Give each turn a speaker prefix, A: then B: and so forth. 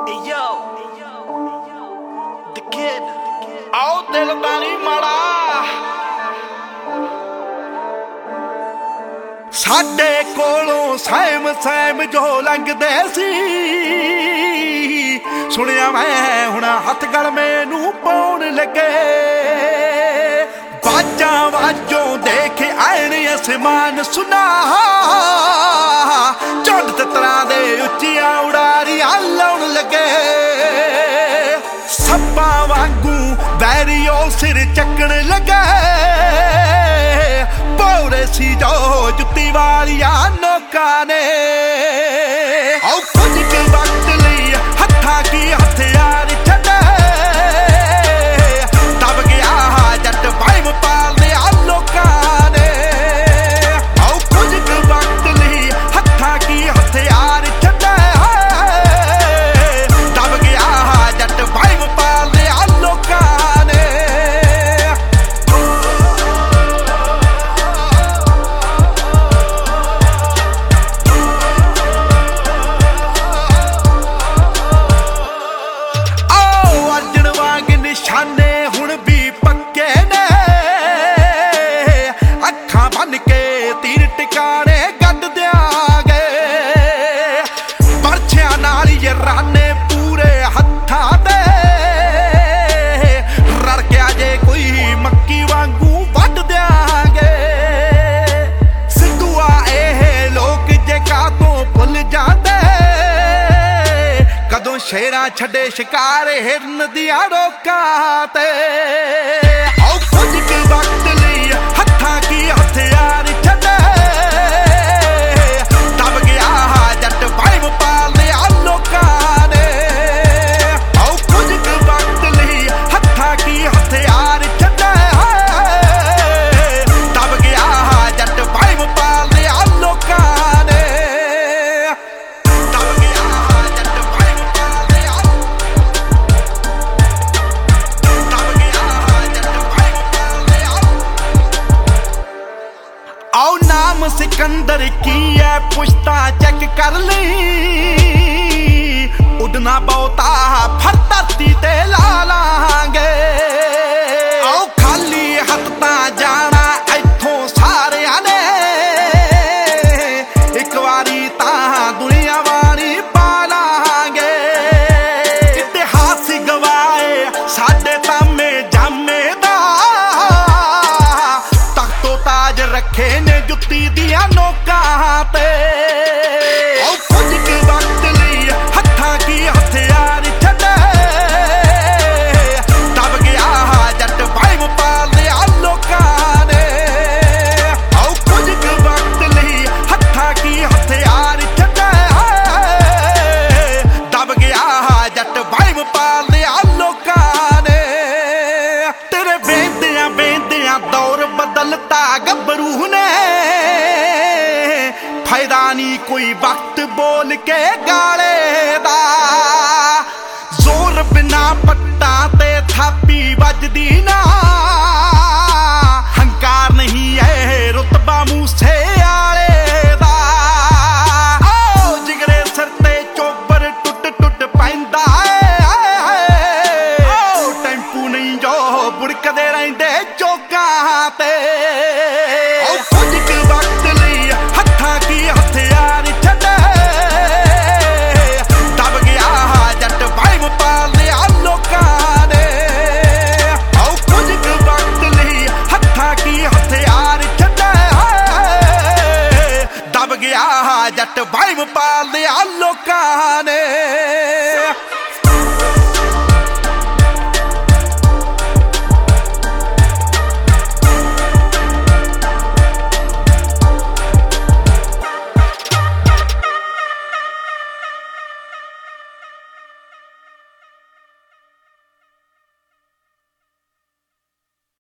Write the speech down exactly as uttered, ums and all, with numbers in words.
A: Yo, the kid. ਆਓ ਦਿਲ ਦਾ ਨੀ ਮਾੜਾ ਸਾਡੇ ਕੋਲੋਂ ਸੈਮ ਸੈਮ ਜੋ ਲੰਘਦੇ ਸੀ ਸੁਣਿਆ ਮੈਂ ਹੁਣ ਹੱਥ ਗਲ ਮੈਨੂੰ ਪਾਉਣ ਲੱਗੇ ਬਾਜਾਂ ਵਾਜੋਂ ਦੇਖ ਐਨ ਅਸਮਾਨ ਸੁਨਾ ਚੰਦ ਤਤਰਾਂ ਦੇ ਉੱਚੀਆਂ ਉਡਾਰੀਆਂ ਲਾਉਣ ਲੱਗੇ ਸੱਪਾਂ ਵਾਂਗੂ ਵੈਰੀਓ ਸਿਰ ਚੱਕਣ ਲੱਗੇ ਪੌੜੇ ਸੀ ਜੋ ਜੁੱਤੀ ਵਾਲੀਆਂ ਨੋਕਾਂ ਨੇ ਆਓ ਕੁਝ ਕੁ ਵਕਤ ਲਈ ਹੱਥਾਂ ਕੀ ਹਥਿਆਰ ਛੱਡੇ ਦਬ ਗਿਆ ਜੱਟ ਵਾਈਮ ਪਾਲ ਲਿਆ ਲੋਕਾਂ ਨੇ ਆਓ ਕੁਝ ਕੁ ਵਕਤ ਲਈ ਹੱਥਾਂ ਕੀ ਹਥਿਆਰ ਛੱਡੇ ਦਬ ਗਿਆ ਜੱਟ ਵਾਈਮ ਪਾਲ ਲਿਆ ਲੋਕਾਂ ਨੇ ਨਿਸ਼ਾਨੇ ਹੁਣ ਵੀ ਪੱਕੇ ਨੇ ਅੱਖਾਂ ਬੰਨ ਕੇ ਤੀਰ ਟਿਕਾਣੇ ਗੱਡ ਦਿਆਂਗੇ ਪਰਛਿਆਂ ਨਾਲ ਯਾਰਾਨੇ ਪੂਰੇ ਹੱਥਾਂ ਤੇ ਰੜ ਗਿਆ ਜੇ ਕੋਈ ਮੱਕੀ ਵਾਂਗੂ ਵੱਢ ਦਿਆਂਗੇ ਸਿੱਧੂਆ ਇਹ ਲੋਕ ਜੇ ਕਾਤੋਂ ਭੁੱਲ ਜਾਂਦੇ ਕਦੋਂ ਸ਼ੇਰਾਂ ਛੱਡੇ ਸ਼ਿਕਾਰ ਹਿਰਨ ਦੀਆਂ ਰੋਕਾਂ ਤੇ ਆਓ ਕੁਝ ਕੁ ਵਕਤ ਲਈ ਹੱਥਾਂ ਕੀ ਹਥਿਆਰ ਛੱਡੇ ਦਬ ਗਿਆ ਜੱਟ ਵਾਈਮ ਪਾਲ ਲਿਆ ਲੋਕਾਂ ਨੇ ਆਓ ਕੁਝ ਕੁ ਵਕਤ ਲਈ ਹੱਥਾਂ ਕੀ ਹਥਿਆਰ ਛੱਡੇ ਦਬ ਗਿਆ ਜੱਟ ਵਾਈਮ ਪਾਲ ਲਿਆ ਲੋਕਾਂ ਨੇ ਆਓ ਨਾਮ ਸਿਕੰਦਰ ਕੀ ਐ ਪੁੱਛਤਾ ਚੈੱਕ ਕਰ ਲਈ ਉਡਣਾ ਬਹੁਤਾ ਫਰ ਧਰਤੀ ਤੇ ਲਾ ਲਾਂਗੇ ਆਓ ਖਾਲੀ ਹੱਥ ਤਾਂ ਜਾਣਾ ਇੱਥੋਂ ਸਾਰਿਆਂ ਨੇ ਇੱਕ ਵਾਰੀ ਤਾਂ ਦੁਨੀਆ ਵਾਲੀ ਪਾ ਲਾਂਗੇ ਇਤਿਹਾਸ ਗਵਾਏ ਸਾਡੇ ਤਾਮੇ ਜਾਮੇ ਦਾ ਤਖਤੋ ਤਾਜ ਰੱਖੇ ਨੇ ਜੁੱਤੀ ਦੀਆਂ ਨੋਕਾਂ ਤੇ ਆਓ ਕੁਝ ਕੁ ਵਕਤ ਲਈ ਹੱਥਾਂ ਕੀ ਹਥਿਆਰ ਛੱਡੇ ਦਬ ਗਿਆ ਜੱਟ ਵਾਈਮ ਪਾਲ ਲਿਆ ਲੋਕਾਂ ਨੇ ਆਓ ਕੁਝ ਕੁ ਵਕਤ ਲਈ ਹੱਥਾਂ ਕੀ ਹਥਿਆਰ ਛੱਡੇ ਦਬ ਗਿਆ ਜੱਟ ਵਾਈਮ ਪਾਲ ਲਿਆ ਲੋਕਾਂ ਨੇ ਤੇਰੇ ਬੇਂਦਿਆਂ ਬੇਂਦਿਆਂ ਦੌਰ ਬਦਲਤਾ ਗੱਭਰੂ ਨੇ ਫਾਇਦਾ ਨਹੀਂ ਕੋਈ ਵਕਤ ਬੋਲ ਕੇ ਗਾਲੇ ਦਾ ਜ਼ੋਰ ਬਿਨਾ ਪੱਟਾਂ ਤੇ ਥਾਪੀ ਵੱਜਦੀ ਨਾ ਹੰਕਾਰ ਨਹੀਂ ਇਹ ਰੁਤਬਾ ਮੂਸੇ ਆਲੇ ਦਾ ਆਓ ਜਿਗਰੇ ਸਿਰ ਤੇ ਚੋਬਰ ਟੁੱਟ ਟੁੱਟ ਪੈਂਦਾ ਆਓ ਟੈਂਪੂ ਨਹੀਂ ਜੋ ਬੁੜਕਦੇ ਰਹਿੰਦੇ ਚੌਕਾਂ ਤੇ ਆਓ ਕੁਝ ਕੁ ਵਕਤ ਲਈ ਹੱਥਾਂ ਕੀ ਹਥਿਆਰ ਛੱਡੇ ਦਬ ਗਿਆ ਜੱਟ ਵਾਈਮ ਪਾਲ ਲਿਆ ਲੋਕਾਂ ਨੇ ਆਓ ਕੁਝ ਕੁ ਵਕਤ ਲਈ ਹੱਥਾਂ ਕੀ ਹਥਿਆਰ ਛੱਡੇ ਦਬ ਗਿਆ ਜੱਟ ਵਾਈਮ ਪਾਲ ਲਿਆ ਲੋਕਾਂ ਨੇ